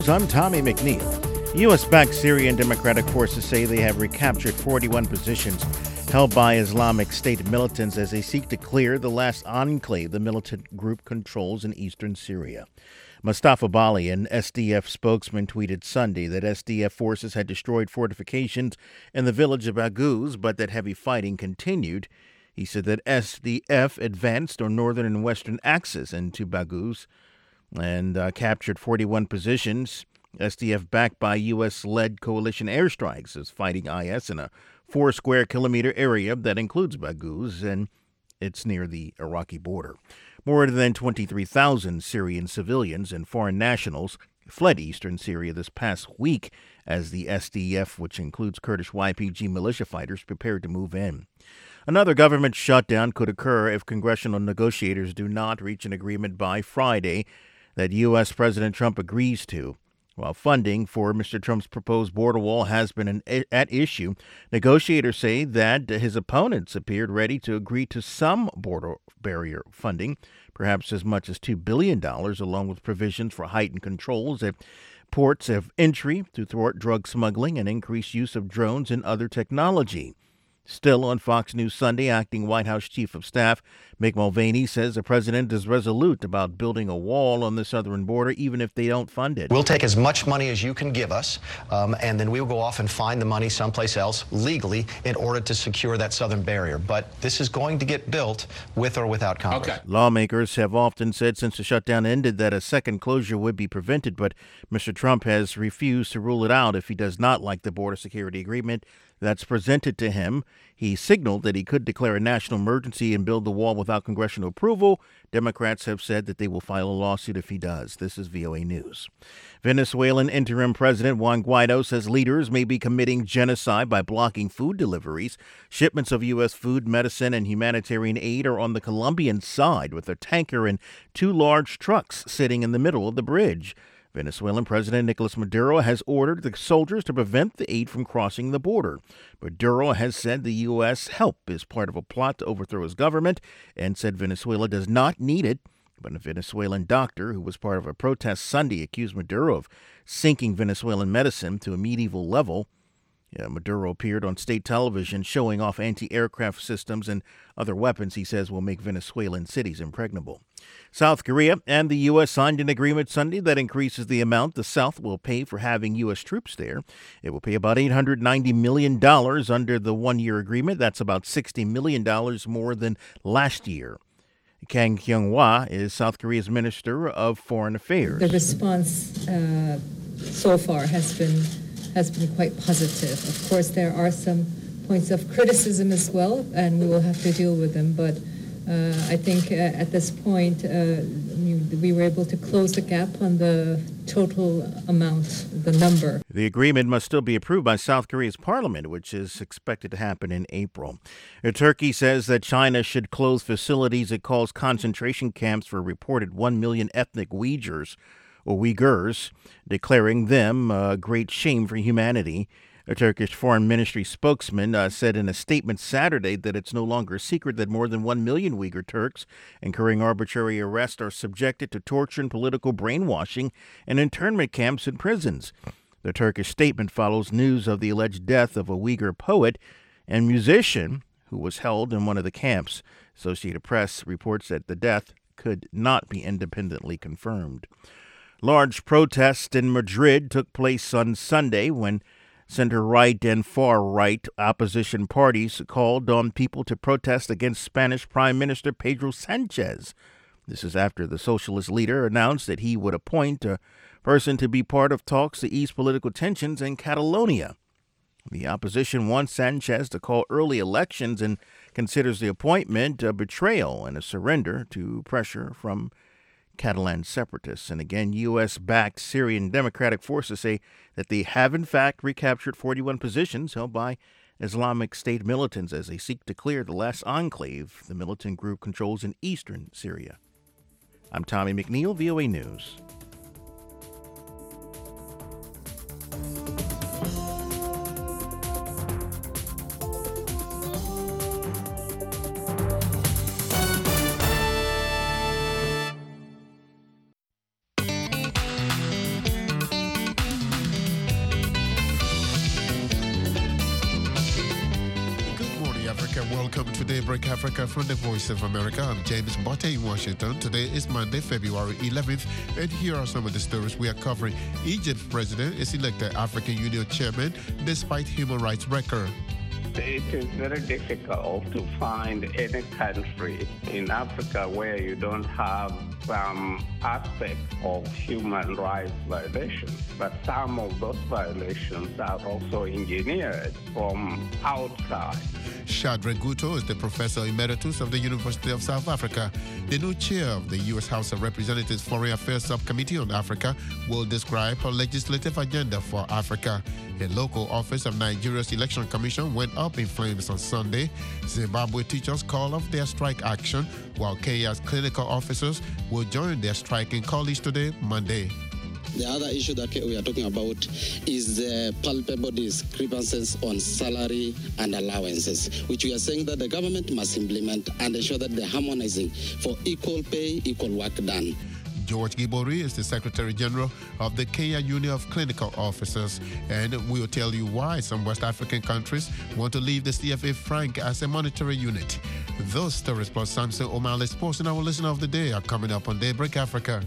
I'm Tommy McNeil. U.S.-backed Syrian Democratic forces say they have recaptured 41 positions held by Islamic State militants as they seek to clear the last enclave the militant group controls in eastern Syria. Mustafa Bali, an SDF spokesman, tweeted Sunday that SDF forces had destroyed fortifications in the village of Baghouz, but that heavy fighting continued. He said that SDF advanced on northern and western axis into Baghouz and captured 41 positions. SDF, backed by U.S.-led coalition airstrikes, is fighting IS in a 4-square-kilometer area that includes Baghouz, and it's near the Iraqi border. More than 23,000 Syrian civilians and foreign nationals fled eastern Syria this past week as the SDF, which includes Kurdish YPG militia fighters, prepared to move in. Another government shutdown could occur if congressional negotiators do not reach an agreement by Friday that U.S. President Trump agrees to. While funding for Mr. Trump's proposed border wall has been at issue, negotiators say that his opponents appeared ready to agree to some border barrier funding, perhaps as much as $2 billion, along with provisions for heightened controls at ports of entry to thwart drug smuggling and increased use of drones and other technology. Still, on Fox News Sunday, acting White House Chief of Staff Mick Mulvaney says the president is resolute about building a wall on the southern border, even if they don't fund it. We'll take as much money as you can give us, and then we'll go off and find the money someplace else legally in order to secure that southern barrier. But this is going to get built with or without Congress. Okay. Lawmakers have often said since the shutdown ended that a second closure would be prevented, but Mr. Trump has refused to rule it out if he does not like the border security agreement that's presented to him. He signaled that he could declare a national emergency and build the wall without congressional approval. Democrats have said that they will file a lawsuit if he does. This is VOA News. Venezuelan interim President Juan Guaido says leaders may be committing genocide by blocking food deliveries. Shipments of U.S. food, medicine, and humanitarian aid are on the Colombian side, with a tanker and 2 large trucks sitting in the middle of the bridge. Venezuelan President Nicolas Maduro has ordered the soldiers to prevent the aid from crossing the border. Maduro has said the U.S. help is part of a plot to overthrow his government and said Venezuela does not need it. But a Venezuelan doctor who was part of a protest Sunday accused Maduro of sinking Venezuelan medicine to a medieval level. Maduro appeared on state television showing off anti-aircraft systems and other weapons he says will make Venezuelan cities impregnable. South Korea and the U.S. signed an agreement Sunday that increases the amount the South will pay for having U.S. troops there. It will pay about $890 million under the one-year agreement. That's about $60 million more than last year. Kang Kyung-hwa is South Korea's Minister of Foreign Affairs. The response so far has been quite positive. Of course, there are some points of criticism as well, and we will have to deal with them. But I think at this point, we were able to close the gap on the total amount, the number. The agreement must still be approved by South Korea's parliament, which is expected to happen in April. Turkey says that China should close facilities it calls concentration camps for reported 1 million ethnic Uyghurs, declaring them a great shame for humanity. A Turkish foreign ministry spokesman said in a statement Saturday that it's no longer a secret that more than 1 million Uyghur Turks incurring arbitrary arrest are subjected to torture and political brainwashing in internment camps and prisons. The Turkish statement follows news of the alleged death of a Uyghur poet and musician who was held in one of the camps. Associated Press reports that the death could not be independently confirmed. Large protests in Madrid took place on Sunday when center-right and far-right opposition parties called on people to protest against Spanish Prime Minister Pedro Sanchez. This is after the socialist leader announced that he would appoint a person to be part of talks to ease political tensions in Catalonia. The opposition wants Sanchez to call early elections and considers the appointment a betrayal and a surrender to pressure from Catalan separatists. And again, U.S.-backed Syrian Democratic forces say that they have, in fact, recaptured 41 positions held by Islamic State militants as they seek to clear the last enclave the militant group controls in eastern Syria. I'm Tommy McNeil, VOA News. and welcome to Daybreak Africa from the Voice of America. I'm James Botte in Washington. Today is Monday, February 11th, and here are some of the stories we are covering. Egypt's president is elected African Union chairman despite human rights record. It is very difficult to find any country in Africa where you don't have some aspect of human rights violations. But some of those violations are also engineered from outside. Shadrack Guto is the professor emeritus of the University of South Africa. The new chair of the U.S. House of Representatives Foreign Affairs Subcommittee on Africa will describe her legislative agenda for Africa. The local office of Nigeria's Election Commission went up in flames on Sunday. Zimbabwe teachers call off their strike action, while Kenya's clinical officers will join their striking colleagues today, Monday. The other issue that we are talking about is the palpable discrepancies on salary and allowances, which we are saying that the government must implement and ensure that they're harmonizing for equal pay, equal work done. George Gibori is the Secretary General of the Kenya Union of Clinical Officers, and we'll tell you why some West African countries want to leave the CFA franc as a monetary unit. Those stories plus Samson O'Malley Sports and our listener of the day are coming up on Daybreak Africa.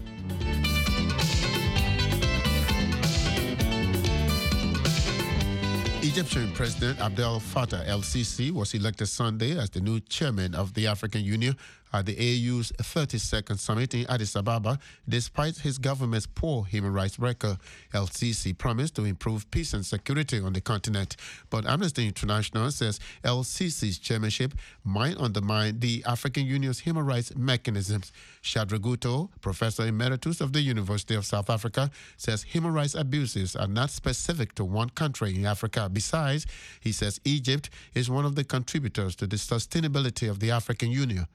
Egyptian President Abdel Fattah el-Sisi was elected Sunday as the new chairman of the African Union at the AU's 32nd summit in Addis Ababa, despite his government's poor human rights record. El-Sisi promised to improve peace and security on the continent, but Amnesty International says el-Sisi's chairmanship might undermine the African Union's human rights mechanisms. Shadrack Guto, professor emeritus of the University of South Africa, says human rights abuses are not specific to one country in Africa. Besides, he says Egypt is one of the contributors to the sustainability of the African Union.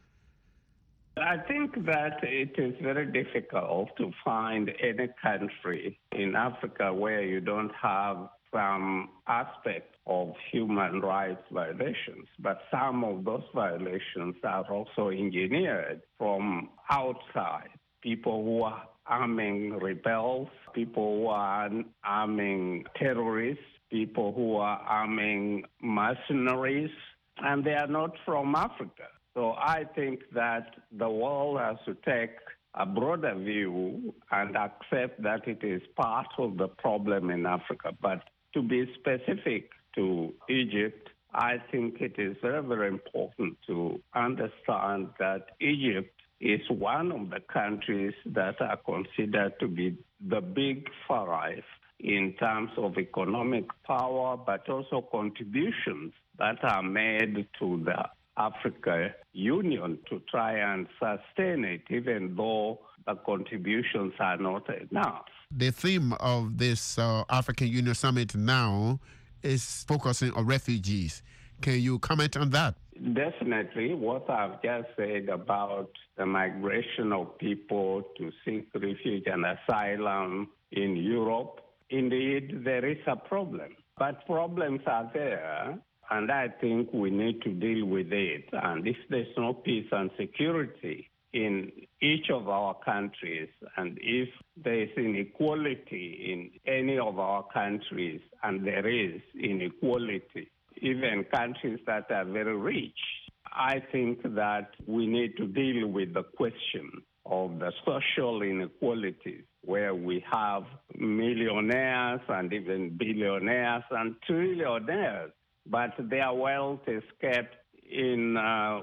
I think that it is very difficult to find any country in Africa where you don't have some aspect of human rights violations. But some of those violations are also engineered from outside. People who are arming rebels, people who are arming terrorists, people who are arming mercenaries, and they are not from Africa. So I think that the world has to take a broader view and accept that it is part of the problem in Africa. But to be specific to Egypt, I think it is very, very important to understand that Egypt is one of the countries that are considered to be the big five in terms of economic power, but also contributions that are made to the African Union to try and sustain it, even though the contributions are not enough. The theme of this African Union Summit now is focusing on refugees. Can you comment on that? Definitely. What I've just said about the migration of people to seek refuge and asylum in Europe, indeed, there is a problem. But problems are there, and I think we need to deal with it. And if there's no peace and security in each of our countries, and if there is inequality in any of our countries, and there is inequality, even countries that are very rich, I think that we need to deal with the question of the social inequalities, where we have millionaires and even billionaires and trillionaires, but their wealth is kept in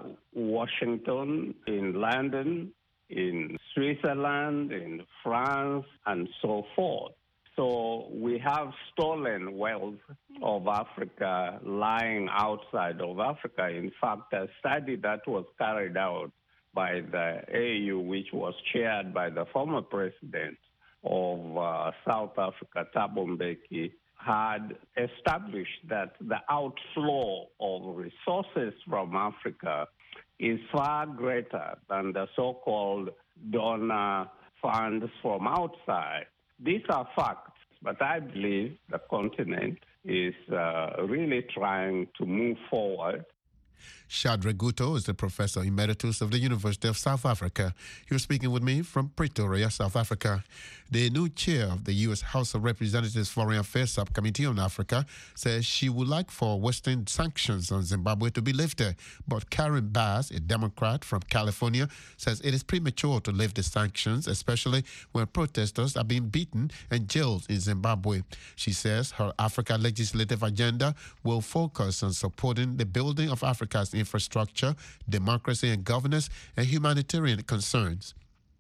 Washington, in London, in Switzerland, in France, and so forth. So we have stolen wealth of Africa lying outside of Africa. In fact, a study that was carried out by the AU, which was chaired by the former president of South Africa, Thabo Mbeki, had established that the outflow of resources from Africa is far greater than the so-called donor funds from outside. These are facts, but I believe the continent is really trying to move forward. Shadrack Guto is the Professor Emeritus of the University of South Africa. You're speaking with me from Pretoria, South Africa. The new chair of the U.S. House of Representatives Foreign Affairs Subcommittee on Africa says she would like for Western sanctions on Zimbabwe to be lifted. But Karen Bass, a Democrat from California, says it is premature to lift the sanctions, especially when protesters are being beaten and jailed in Zimbabwe. She says her Africa legislative agenda will focus on supporting the building of Africa's infrastructure, democracy and governance, and humanitarian concerns.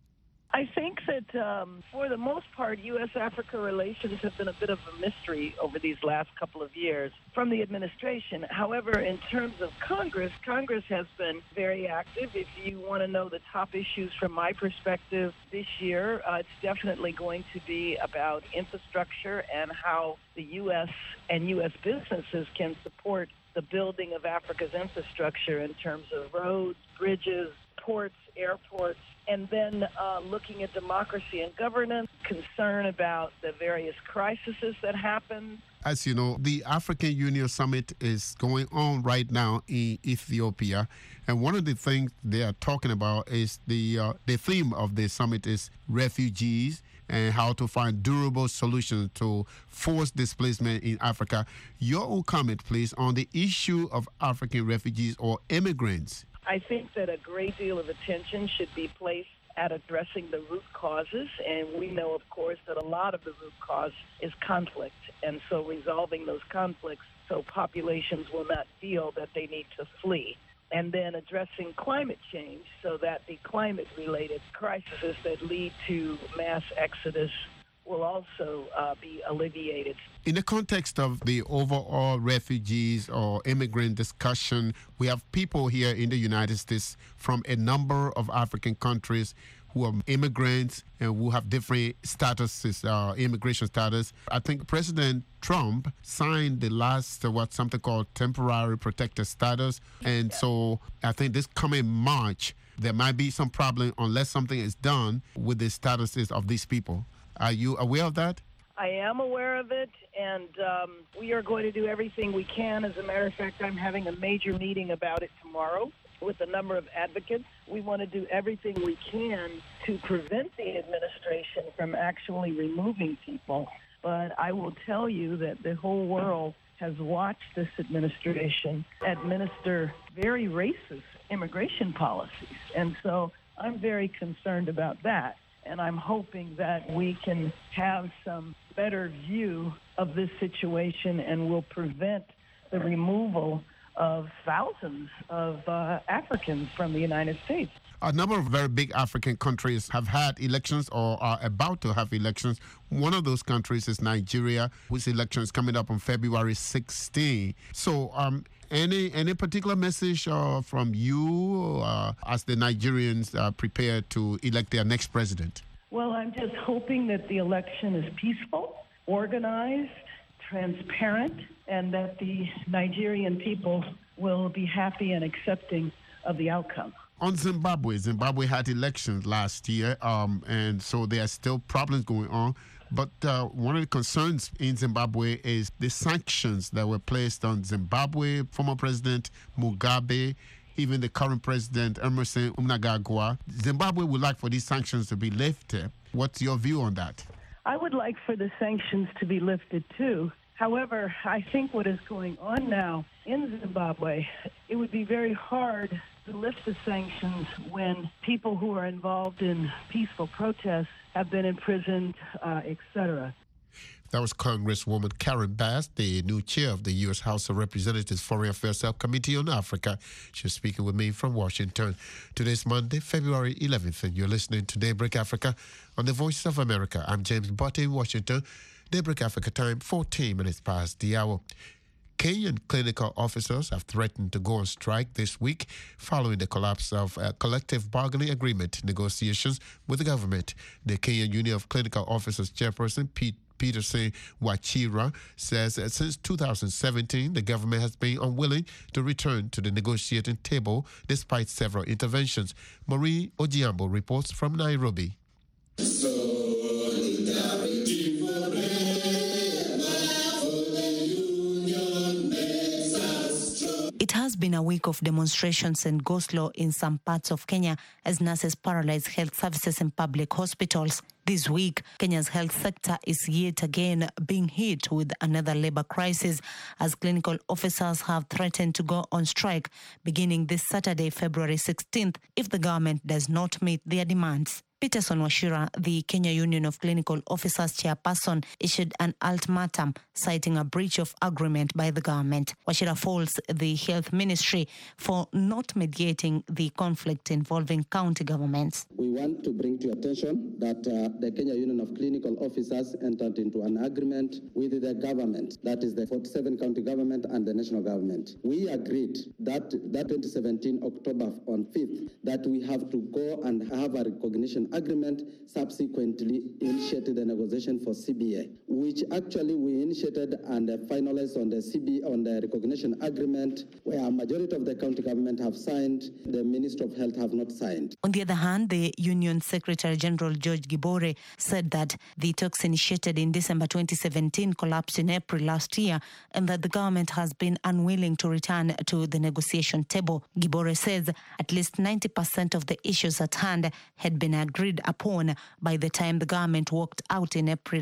I think that for the most part, U.S.-Africa relations have been a bit of a mystery over these last couple of years from the administration. However, in terms of Congress has been very active. If you want to know the top issues from my perspective this year, it's definitely going to be about infrastructure and how the U.S. and U.S. businesses can support the building of Africa's infrastructure in terms of roads, bridges, ports, airports, and then looking at democracy and governance, concern about the various crises that happen. As you know, the African Union Summit is going on right now in Ethiopia. And one of the things they are talking about is the theme of the summit is refugees and how to find durable solutions to forced displacement in Africa. Your own comment, please, on the issue of African refugees or immigrants. I think that a great deal of attention should be placed at addressing the root causes, and we know, of course, that a lot of the root cause is conflict, and so resolving those conflicts so populations will not feel that they need to flee. And then addressing climate change so that the climate-related crises that lead to mass exodus will also be alleviated. In the context of the overall refugees or immigrant discussion, we have people here in the United States from a number of African countries who are immigrants and who have different statuses, immigration status. I think President Trump signed the last, something called temporary protected status. And so I think this coming March, there might be some problem unless something is done with the statuses of these people. Are you aware of that? I am aware of it, and we are going to do everything we can. As a matter of fact, I'm having a major meeting about it tomorrow with a number of advocates. We want to do everything we can to prevent the administration from actually removing people. But I will tell you that the whole world has watched this administration administer very racist immigration policies. And so I'm very concerned about that. And I'm hoping that we can have some better view of this situation and will prevent the removal of thousands of Africans from the United States. A number of very big African countries have had elections or are about to have elections. One of those countries is Nigeria, whose election is coming up on February 16. So any particular message from you as the Nigerians prepare to elect their next president? Well, I'm just hoping that the election is peaceful, organized, transparent, and that the Nigerian people will be happy and accepting of the outcome. On Zimbabwe had elections last year, and so there are still problems going on. But one of the concerns in Zimbabwe is the sanctions that were placed on Zimbabwe, former President Mugabe, even the current President Emmerson Mnangagwa. Zimbabwe would like for these sanctions to be lifted. What's your view on that? I would like for the sanctions to be lifted too. However, I think what is going on now in Zimbabwe, it would be very hard to lift the sanctions when people who are involved in peaceful protests have been imprisoned, etc. That was Congresswoman Karen Bass, the new chair of the U.S. House of Representatives Foreign Affairs Subcommittee on Africa. She's speaking with me from Washington. Today's Monday, February 11th, and you're listening to Daybreak Africa on the Voice of America. I'm James Butte in Washington. Daybreak Africa time, 14 minutes past the hour. Kenyan clinical officers have threatened to go on strike this week following the collapse of collective bargaining agreement negotiations with the government. The Kenyan Union of Clinical Officers chairperson, Peterson Wachira, says that since 2017, the government has been unwilling to return to the negotiating table despite several interventions. Marie Ojiambo reports from Nairobi. It has been a week of demonstrations and go-slow in some parts of Kenya as nurses paralyze health services in public hospitals. This week, Kenya's health sector is yet again being hit with another labor crisis as clinical officers have threatened to go on strike beginning this Saturday, February 16th, if the government does not meet their demands. Peterson Wachira, the Kenya Union of Clinical Officers chairperson, issued an ultimatum citing a breach of agreement by the government. Wachira faults the Health Ministry for not mediating the conflict involving county governments. We want to bring to your attention that the Kenya Union of Clinical Officers entered into an agreement with the government, that is the 47 county government and the national government. We agreed that 2017 October on 5th that we have to go and have a recognition agreement, subsequently initiated the negotiation for CBA, which actually we initiated and finalized on the CBA, on the recognition agreement, where a majority of the county government have signed, the Minister of Health have not signed. On the other hand, the Union Secretary General George Gibore said that the talks initiated in December 2017 collapsed in April last year and that the government has been unwilling to return to the negotiation table. Gibore says at least 90% of the issues at hand had been agreed upon by the time the government walked out in April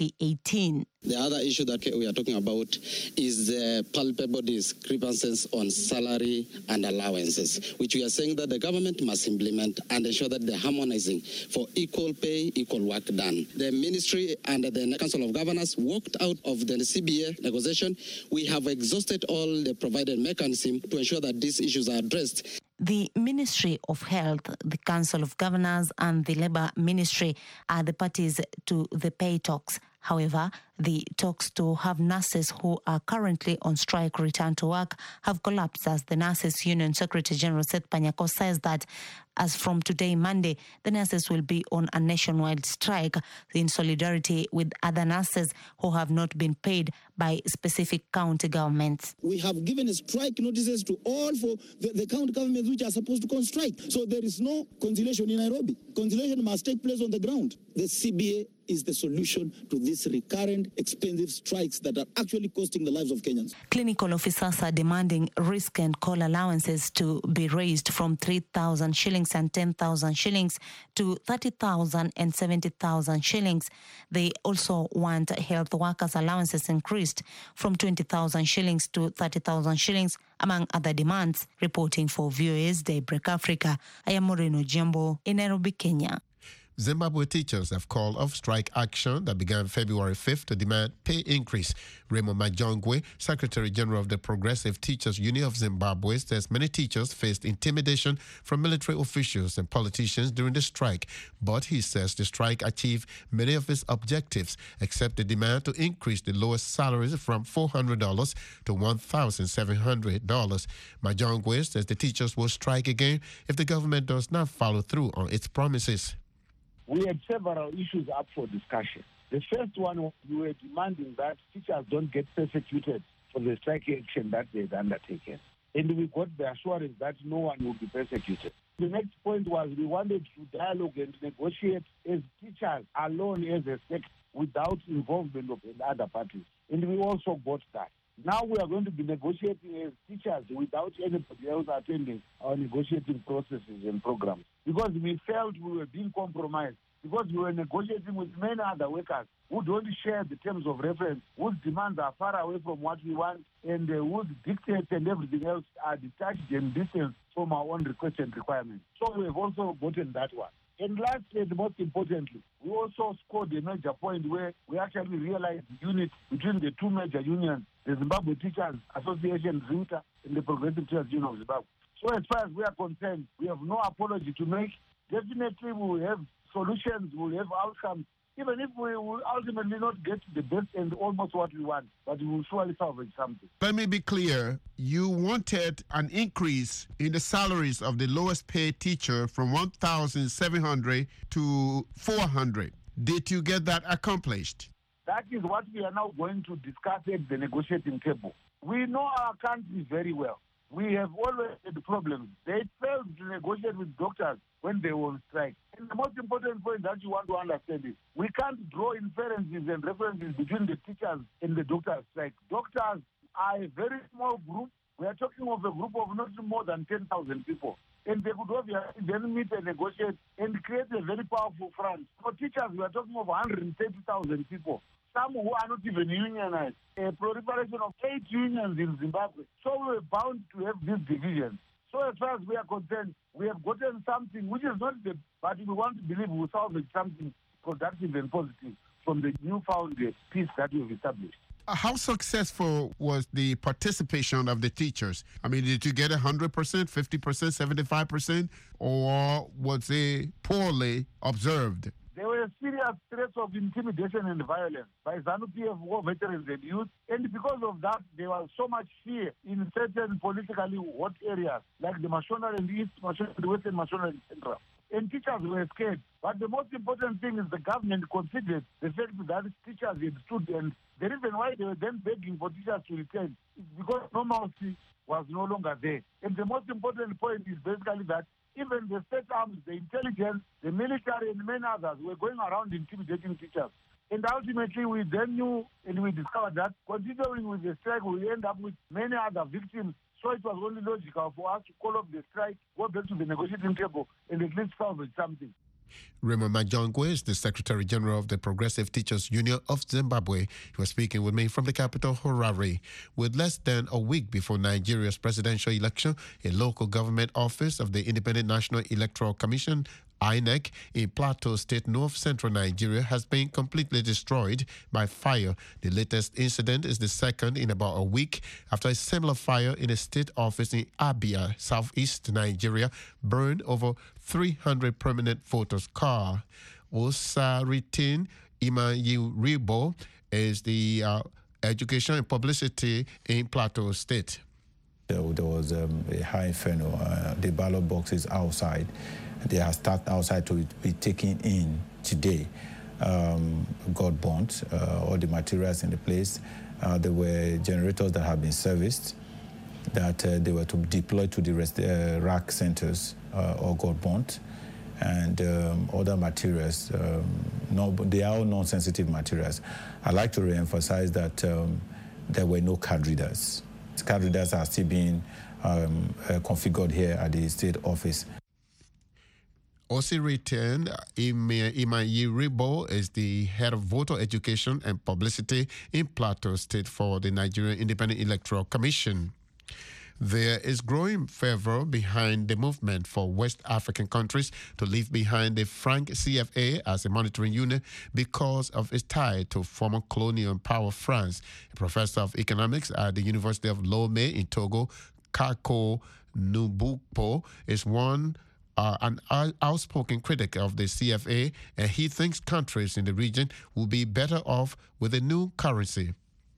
2018. The other issue that we are talking about is the palpable discrepancies on salary and allowances, which we are saying that the government must implement and ensure that they're harmonizing for equal pay, equal work done. The ministry and the Council of Governors walked out of the CBA negotiation. We have exhausted all the provided mechanism to ensure that these issues are addressed. The Ministry of Health, the Council of Governors and the Labour Ministry are the parties to the pay talks. However, the talks to have nurses who are currently on strike return to work have collapsed as the Nurses Union Secretary General Seth Panyako says that as from today, Monday, the nurses will be on a nationwide strike in solidarity with other nurses who have not been paid by specific county governments. We have given strike notices to all for the county governments which are supposed to go on strike. So there is no conciliation in Nairobi. Conciliation must take place on the ground. The CBA is the solution to these recurrent expensive strikes that are actually costing the lives of Kenyans. Clinical officers are demanding risk and call allowances to be raised from 3,000 shillings and 10,000 shillings to 30,000 and 70,000 shillings. They also want health workers' allowances increased from 20,000 shillings to 30,000 shillings, among other demands. Reporting for VOA's Daybreak Africa, I am Moreno Jimbo in Nairobi, Kenya. Zimbabwe teachers have called off strike action that began February 5th to demand pay increase. Raymond Majongwe, Secretary General of the Progressive Teachers Union of Zimbabwe, says many teachers faced intimidation from military officials and politicians during the strike. But he says the strike achieved many of its objectives, except the demand to increase the lowest salaries from $400 to $1,700. Majongwe says the teachers will strike again if the government does not follow through on its promises. We had several issues up for discussion. The first one was we were demanding that teachers don't get persecuted for the strike action that they'd undertaken. And we got the assurance that no one will be persecuted. The next point was we wanted to dialogue and negotiate as teachers alone as a sector without involvement of other parties. And we also got that. Now we are going to be negotiating as teachers without anybody else attending our negotiating processes and programs. Because we felt we were being compromised. Because we were negotiating with many other workers who don't share the terms of reference, whose demands are far away from what we want, and whose dictates and everything else are detached and distant from our own requests and requirements. So we have also gotten that one. And lastly, and most importantly, we also scored a major point where we actually realized the unity between the two major unions, the Zimbabwe Teachers Association, ZINTA, and the Progressive Teachers Union of Zimbabwe. So as far as we are concerned, we have no apology to make. Definitely we will have solutions, we will have outcomes, even if we will ultimately not get the best and almost what we want, but we will surely salvage something. Let me be clear. You wanted an increase in the salaries of the lowest paid teacher from $1,700 to $400. Did you get that accomplished? That is what we are now going to discuss at the negotiating table. We know our country very well. We have always had problems. They failed to negotiate with doctors when they were on strike. And the most important point that you want to understand is we can't draw inferences and references between the teachers and the doctors' strike. Doctors are a very small group We are talking of a group of not more than 10,000 people. And they could obviously then meet and negotiate and create a very powerful front. For teachers, we are talking of 130,000 people, some who are not even unionized. A proliferation of 8 unions in Zimbabwe. So we are bound to have these divisions. So as far as we are concerned, we have gotten something which is not the, but we want to believe we'll salvage something productive and positive from the newfound peace that we've established. How successful was the participation of the teachers? I mean, did you get 100%, 50%, 75%, or was it poorly observed? There were serious threats of intimidation and violence by ZANU-PF war veterans and youth, and because of that, there was so much fear in certain politically hot areas, like the Mashona and East Mashona, the Western Mashona and Central. And teachers were scared. But the most important thing is the government considered the fact that teachers had stood, and the reason why they were then begging for teachers to return is because normalcy was no longer there. And the most important point is basically that even the state arms, the intelligence, the military, and many others were going around intimidating teachers. And ultimately, we then knew and we discovered that continuing with the strike, we end up with many other victims. So it was only logical for us to call off the strike, go back to the negotiating table, and at least salvage something. Raymond Majongwe is the Secretary General of the Progressive Teachers Union of Zimbabwe. He was speaking with me from the capital, Harare. With less than a week before Nigeria's presidential election, a local government office of the Independent National Electoral Commission, INEC, in Plateau State, North Central Nigeria, has been completely destroyed by fire. The latest incident is the second in about a week after a similar fire in a state office in Abia, Southeast Nigeria, burned over 300 permanent voters' car. Osaritin Imayiribo is the education and publicity in Plateau State. There was a high inferno. The ballot boxes outside. They are stacked outside to be taken in today. Got burnt, all the materials in the place. There were generators that have been serviced, that they were to deploy to the rack centers or got burnt. And other materials, they are all non-sensitive materials. I'd like to reemphasize that there were no card readers. Card readers are still being configured here at the state office. Osiritin Imayiribo is the head of voter education and publicity in Plateau State for the Nigerian Independent Electoral Commission. There is growing fervor behind the movement for West African countries to leave behind the franc CFA as a monetary unit because of its tie to former colonial power France. A professor of economics at the University of Lomé in Togo, Kako Nubupo, is an outspoken critic of the CFA, and he thinks countries in the region will be better off with a new currency.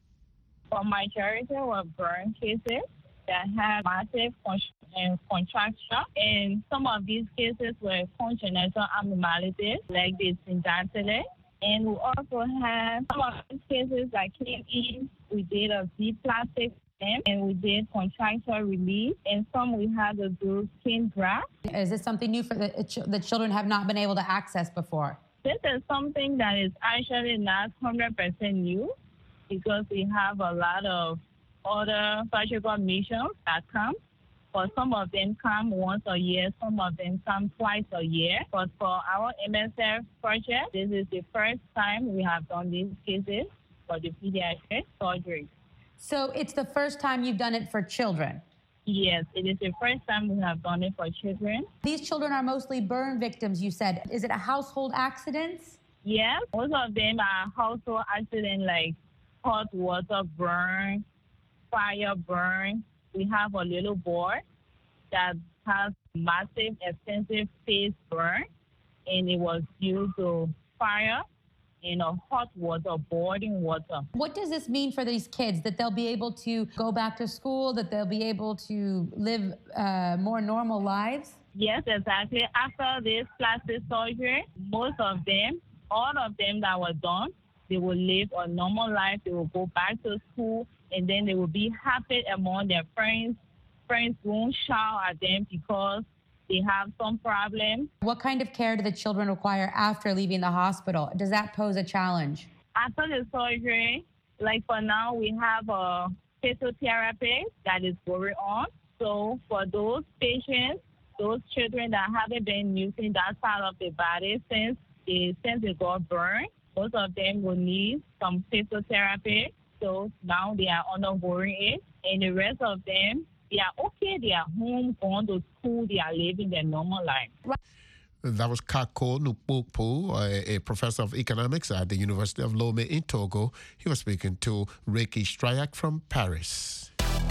For majority of foreign cases that have massive contraction, and some of these cases were congenital abnormalities like the syndactyly, and we also have some of these cases that came in, we did a Z-plastic and we did contractual release, and some we had to do skin graft. Is this something new for the children have not been able to access before? This is something that is actually not 100% new because we have a lot of other surgical missions that come. But some of them come once a year, some of them come twice a year. But for our MSF project, this is the first time we have done these cases for the pediatric surgery. So it's the first time you've done it for children? Yes, it is the first time we have done it for children. These children are mostly burn victims, you said. Is it a household accidents? Yes, most of them are household accidents like hot water burn, fire burn. We have a little boy that has massive, extensive face burn, and it was due to fire. Hot water, boiling water. What does this mean for these kids? That they'll be able to go back to school, that they'll be able to live more normal lives? Yes, exactly. After this plastic surgery, most of them, all of them that were done, they will live a normal life. They will go back to school, and then they will be happy among their friends. Friends won't shout at them because they have some problem. What kind of care do the children require after leaving the hospital? Does that pose a challenge? After the surgery, like for now, we have a physiotherapy that is going on. So for those patients, those children that haven't been using that part of the body since they got burned, most of them will need some physiotherapy. So now they are undergoing it. And the rest of them, they are okay. They are home, going to school. They are living their normal life. That was Kako Nupokpo, a professor of economics at the University of Lomé in Togo. He was speaking to Reiki Stryak from Paris.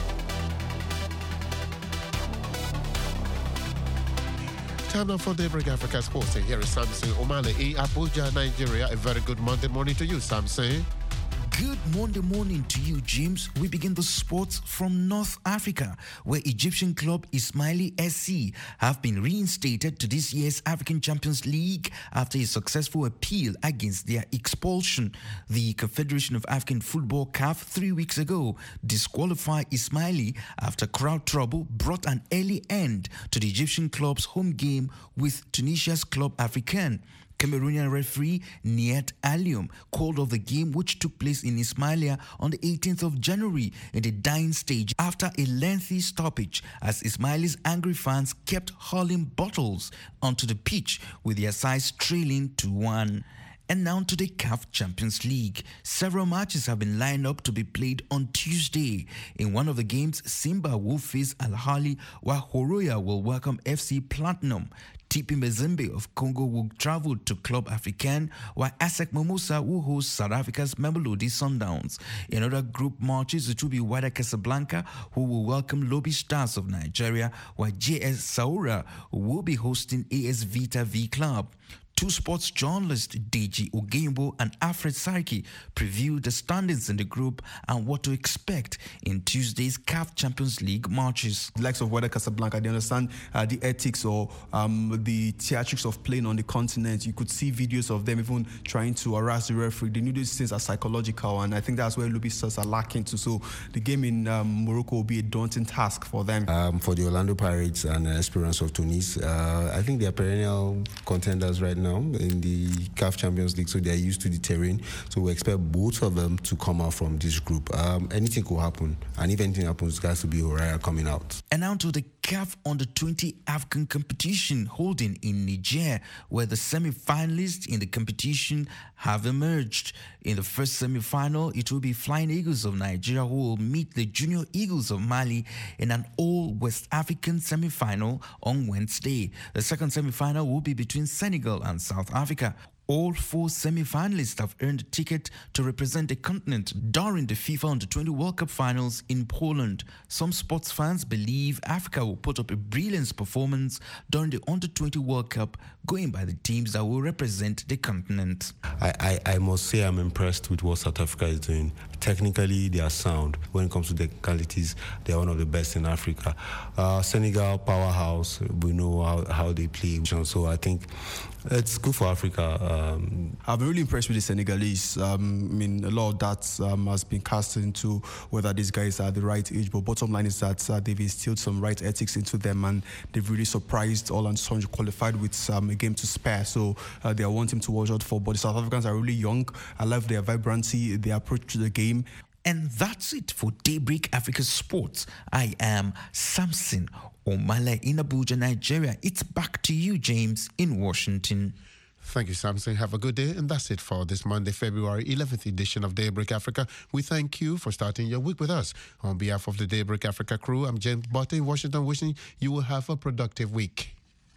Time now for Daybreak Africa Sports. Here is Samson Omale in Abuja, Nigeria. A very good Monday morning to you, Samson. Good Monday morning to you, James. We begin the sports from North Africa, where Egyptian club Ismaili SC have been reinstated to this year's African Champions League after a successful appeal against their expulsion. The Confederation of African Football (CAF) 3 weeks ago disqualified Ismaili after crowd trouble brought an early end to the Egyptian club's home game with Tunisia's Club Africain. Cameroonian referee Niet Alioum called off the game, which took place in Ismailia on the 18th of January in the dying stage after a lengthy stoppage, as Ismaili's angry fans kept hurling bottles onto the pitch with their sides trailing 2-1. And now to the CAF Champions League. Several matches have been lined up to be played on Tuesday. In one of the games, Simba will face Al Ahly, while Horoya will welcome FC Platinum. TP Mazembe of Congo will travel to Club Africain, while ASEC Mimosa will host South Africa's Mamelodi Sundowns. In other group matches, it will be Wydad Casablanca, who will welcome Lobby Stars of Nigeria, while JS Saoura will be hosting AS Vita V Club. Two sports journalists, Deji Ogeyimbo and Alfred Sarki, previewed the standings in the group and what to expect in Tuesday's CAF Champions League matches. The likes of Wydad Casablanca, they understand the ethics or the theatrics of playing on the continent. You could see videos of them even trying to harass the referee. They knew these things are psychological, and I think that's where Lobby Stars are lacking to. So the game in Morocco will be a daunting task for them. For the Orlando Pirates and Esperance of Tunis, I think they are perennial contenders right now in the CAF Champions League, so they are used to the terrain. So we expect both of them to come out from this group. Anything could happen, and if anything happens, guys will be Horoya coming out. And now to the CAF Under-20 African competition holding in Niger, where the semi-finalists in the competition have emerged. In the first semi-final, it will be Flying Eagles of Nigeria who will meet the Junior Eagles of Mali in an all-West African semi-final on Wednesday. The second semi-final will be between Senegal and South Africa. All four semi-finalists have earned a ticket to represent the continent during the FIFA Under-20 World Cup finals in Poland. Some sports fans believe Africa will put up a brilliant performance during the Under-20 World Cup, going by the teams that will represent the continent. I must say I'm impressed with what South Africa is doing. Technically, they are sound. When it comes to technicalities, they are one of the best in Africa. Senegal, powerhouse, we know how they play. So I think it's good for Africa. I've been really impressed with the Senegalese. I mean, a lot of that has been cast into whether these guys are the right age, but bottom line is that they've instilled some right ethics into them, and they've really surprised all and sundry, qualified with a game to spare. So they are one team to watch out for. But the South Africans are really young. I love their vibrancy, their approach to the game. And that's it for Daybreak Africa Sports. I am Samson Omale in Abuja, Nigeria. It's back to you, James, in Washington. Thank you, Samson. Have a good day. And that's it for this Monday, February 11th edition of Daybreak Africa. We thank you for starting your week with us. On behalf of the Daybreak Africa crew, I'm James Botte in Washington, wishing you will have a productive week.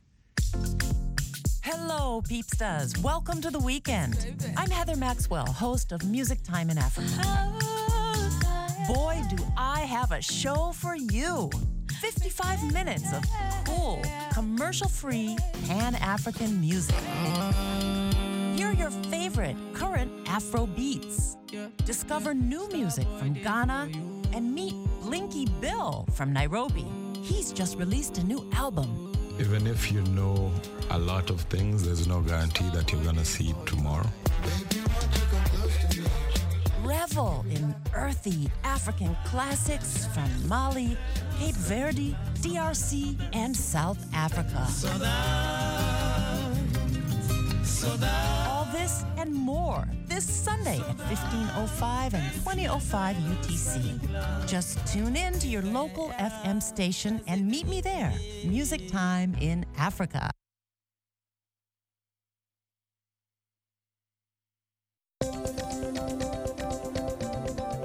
Hello, Peepsters. Welcome to the weekend. I'm Heather Maxwell, host of Music Time in Africa. Boy, do I have a show for you. 55 minutes of cool, commercial-free, Pan-African music. Hear your favorite current Afro beats. Discover new music from Ghana and meet Blinky Bill from Nairobi. He's just released a new album. Even if you know a lot of things, there's no guarantee that you're going to see it tomorrow. Revel in earthy African classics from Mali, Cape Verde, DRC, and South Africa. All this and more this Sunday at 15:05 and 20:05 UTC. Just tune in to your local FM station and meet me there. Music Time in Africa.